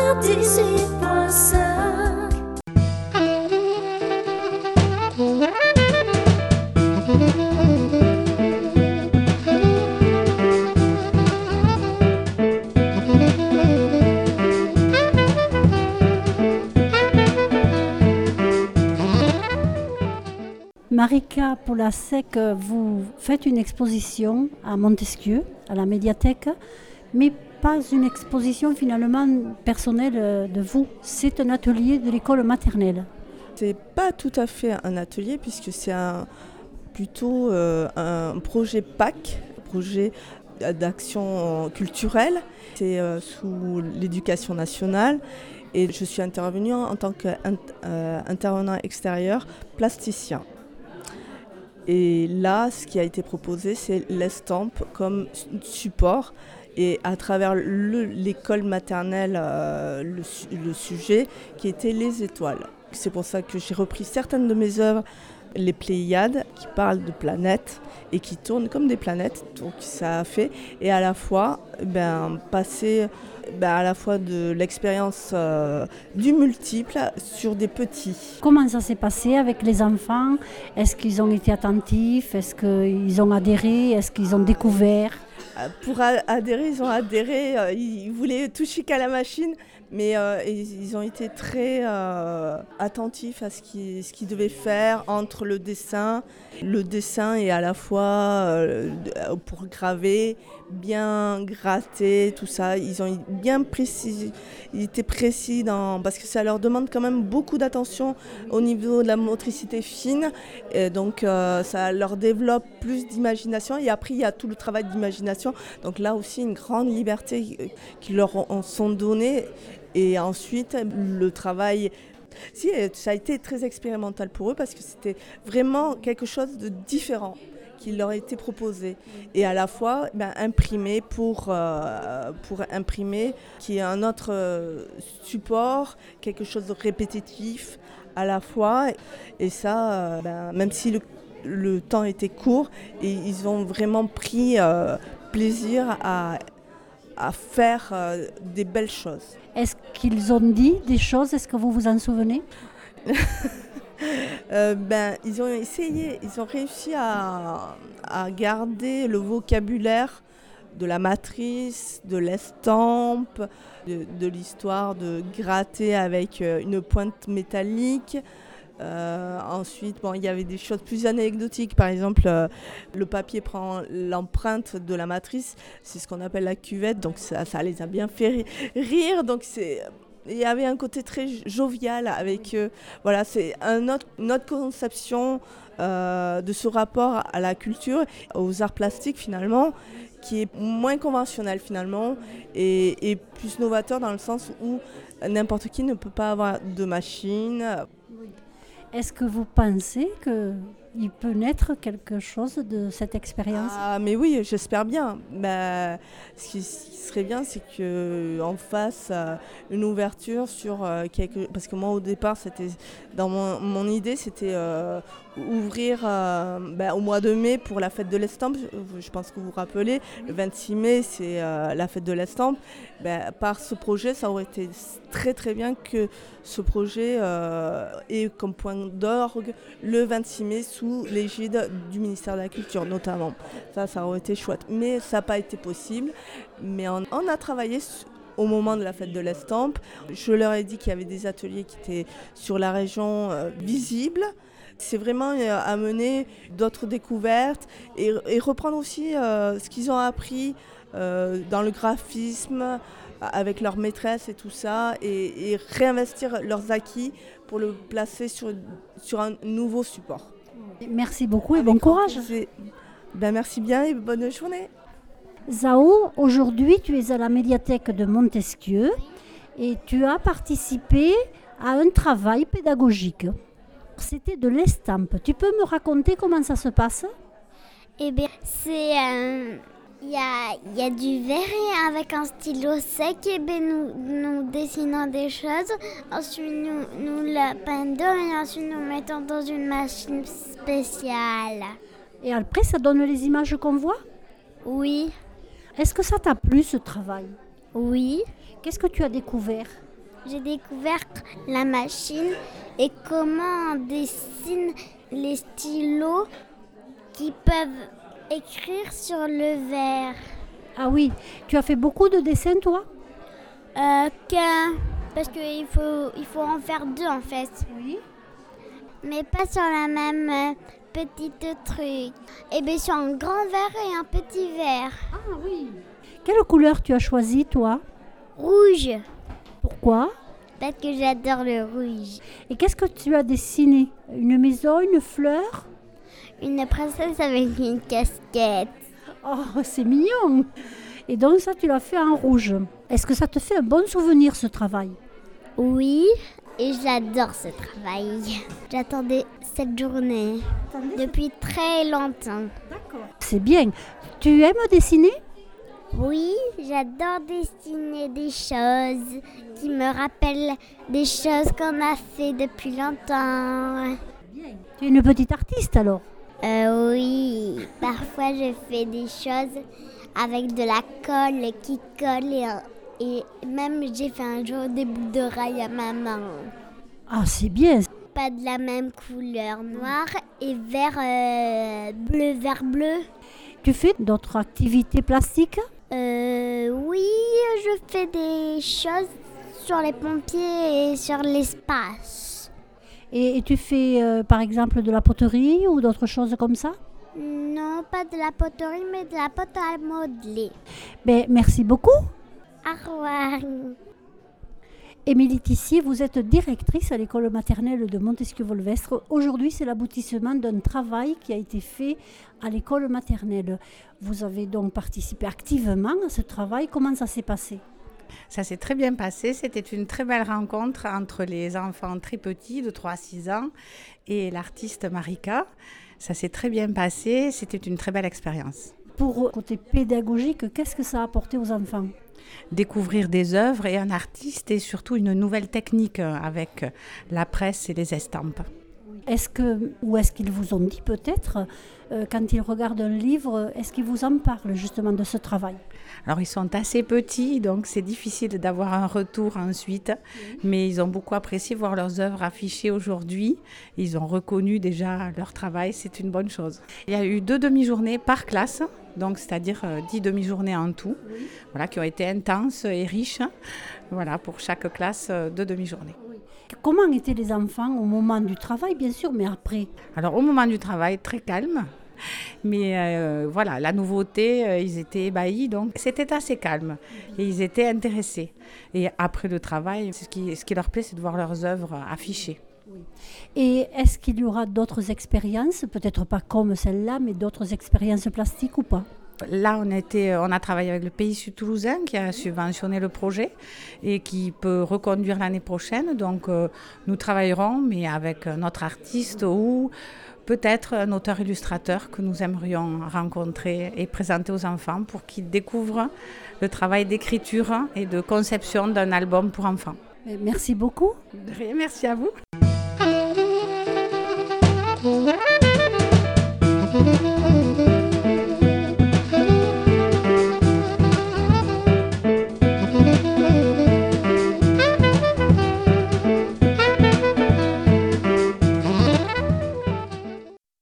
98.5. Marika Polasek, vous faites une exposition à Montesquieu, à la médiathèque, mais pas une exposition finalement personnelle de vous. C'est un atelier de l'école maternelle. C'est pas tout à fait un atelier puisque c'est plutôt un projet PAC, projet d'action culturelle. C'est sous l'éducation nationale et je suis intervenue en tant qu'intervenant extérieur plasticien. Et là, ce qui a été proposé, c'est l'estampe comme support. Et à travers l'école maternelle, le sujet qui était les étoiles. C'est pour ça que j'ai repris certaines de mes œuvres, les Pléiades, qui parlent de planètes et qui tournent comme des planètes. Donc ça a fait. Et à la fois, passer à la fois de l'expérience du multiple sur des petits. Comment ça s'est passé avec les enfants? Est-ce qu'ils ont été attentifs? Est-ce qu'ils ont adhéré? Est-ce qu'ils ont découvert? Pour adhérer, ils ont adhéré. Ils voulaient toucher qu'à la machine, mais ils ont été très attentifs à ce qu'ils devaient faire entre le dessin et à la fois pour graver, bien gratter, tout ça. Ils ont bien précis, ils étaient précis parce que ça leur demande quand même beaucoup d'attention au niveau de la motricité fine. Et donc ça leur développe plus d'imagination. Et après, il y a tout le travail d'imagination. Donc là aussi, une grande liberté qui leur en sont données. Et ensuite, le travail... Si, ça a été très expérimental pour eux parce que c'était vraiment quelque chose de différent qui leur a été proposé. Et à la fois, imprimer pour imprimer, qui est un autre support, quelque chose de répétitif à la fois. Et ça, même si le temps était court, et ils ont vraiment pris plaisir à faire des belles choses. Est-ce qu'ils ont dit des choses? Est-ce que vous vous en souvenez? Ils ont essayé, ils ont réussi à garder le vocabulaire de la matrice, de l'estampe, de l'histoire de gratter avec une pointe métallique. Ensuite, il y avait des choses plus anecdotiques. Par exemple, le papier prend l'empreinte de la matrice, c'est ce qu'on appelle la cuvette, donc ça les a bien fait rire. Donc il y avait un côté très jovial avec voilà, c'est une autre conception de ce rapport à la culture, aux arts plastiques finalement, qui est moins conventionnel finalement et plus novateur dans le sens où n'importe qui ne peut pas avoir de machine. Est-ce que vous pensez qu'il peut naître quelque chose de cette expérience? Mais oui, j'espère bien. Ce qui serait bien, c'est qu'on fasse une ouverture sur parce que moi, au départ, c'était dans mon idée, c'était ouvrir au mois de mai pour la fête de l'estampe. Je pense que vous vous rappelez, le 26 mai, c'est la fête de l'estampe. Par ce projet, ça aurait été très très bien que ce projet ait comme point d'orgue le 26 mai sous l'égide du ministère de la Culture notamment. Ça aurait été chouette. Mais ça n'a pas été possible. Mais on a travaillé au moment de la fête de l'estampe. Je leur ai dit qu'il y avait des ateliers qui étaient sur la région visible. C'est vraiment amener d'autres découvertes et reprendre aussi ce qu'ils ont appris dans le graphisme avec leurs maîtresses et tout ça et réinvestir leurs acquis pour le placer sur un nouveau support. Merci beaucoup et bon courage. Merci bien et bonne journée. Zao, aujourd'hui tu es à la médiathèque de Montesquieu et tu as participé à un travail pédagogique. C'était de l'estampe. Tu peux me raconter comment ça se passe? Eh bien, c'est... Il y a du verre et avec un stylo sec, et nous dessinons des choses. Ensuite, nous le peindons et ensuite nous mettons dans une machine spéciale. Et après, ça donne les images qu'on voit? Oui. Est-ce que ça t'a plu ce travail? Oui. Qu'est-ce que tu as découvert? j'ai découvert la machine et comment on dessine les stylos qui peuvent écrire sur le verre. Ah oui, tu as fait beaucoup de dessins toi? Parce qu'il faut en faire 2 en fait. Oui. Mais pas sur la même petite truc. Et bien sur un grand verre et un petit verre. Ah oui. Quelle couleur tu as choisi toi? Rouge. Pourquoi? Parce que j'adore le rouge. Et qu'est-ce que tu as dessiné? Une maison, une fleur? Une princesse avec une casquette. Oh, c'est mignon! Et donc ça, tu l'as fait en rouge. Est-ce que ça te fait un bon souvenir, ce travail? Oui, et j'adore ce travail. J'attendais cette journée depuis très longtemps. D'accord. C'est bien. Tu aimes dessiner? Oui, j'adore dessiner des choses qui me rappellent des choses qu'on a fait depuis longtemps. Tu es une petite artiste alors? Oui, parfois je fais des choses avec de la colle qui colle et même j'ai fait un jour des bouts de rail à ma main. Ah, c'est bien. Pas de la même couleur, noir et vert bleu. Tu fais d'autres activités plastiques? Oui, je fais des choses sur les pompiers et sur l'espace. Et tu fais par exemple de la poterie ou d'autres choses comme ça? Non, pas de la poterie, mais de la pâte à modeler. Ben, merci beaucoup. Au revoir. Émilie Tissier, vous êtes directrice à l'école maternelle de Montesquieu-Volvestre. Aujourd'hui, c'est l'aboutissement d'un travail qui a été fait à l'école maternelle. Vous avez donc participé activement à ce travail. Comment ça s'est passé? Ça s'est très bien passé. C'était une très belle rencontre entre les enfants très petits de 3 à 6 ans et l'artiste Marika. Ça s'est très bien passé. C'était une très belle expérience. Pour côté pédagogique, qu'est-ce que ça a apporté aux enfants? Découvrir des œuvres et un artiste et surtout une nouvelle technique avec la presse et les estampes. Est-ce qu'ils vous ont dit peut-être, quand ils regardent un livre, est-ce qu'ils vous en parlent justement de ce travail? Alors ils sont assez petits, donc c'est difficile d'avoir un retour ensuite, mais ils ont beaucoup apprécié voir leurs œuvres affichées aujourd'hui. Ils ont reconnu déjà leur travail, c'est une bonne chose. Il y a eu 2 demi-journées par classe, donc c'est-à-dire 10 demi-journées en tout, voilà, qui ont été intenses et riches, voilà, pour chaque classe 2 demi-journées. Comment étaient les enfants au moment du travail, bien sûr, mais après? Alors au moment du travail, très calme. Mais voilà, la nouveauté, ils étaient ébahis, donc c'était assez calme et ils étaient intéressés. Et après le travail, ce qui leur plaît, c'est de voir leurs œuvres affichées. Et est-ce qu'il y aura d'autres expériences, peut-être pas comme celle-là, mais d'autres expériences plastiques ou pas? Là, on a travaillé avec le Pays Sud Toulousain qui a subventionné le projet et qui peut reconduire l'année prochaine. Donc, nous travaillerons, mais avec notre artiste ou peut-être un auteur-illustrateur que nous aimerions rencontrer et présenter aux enfants pour qu'ils découvrent le travail d'écriture et de conception d'un album pour enfants. Merci beaucoup. De rien, merci à vous.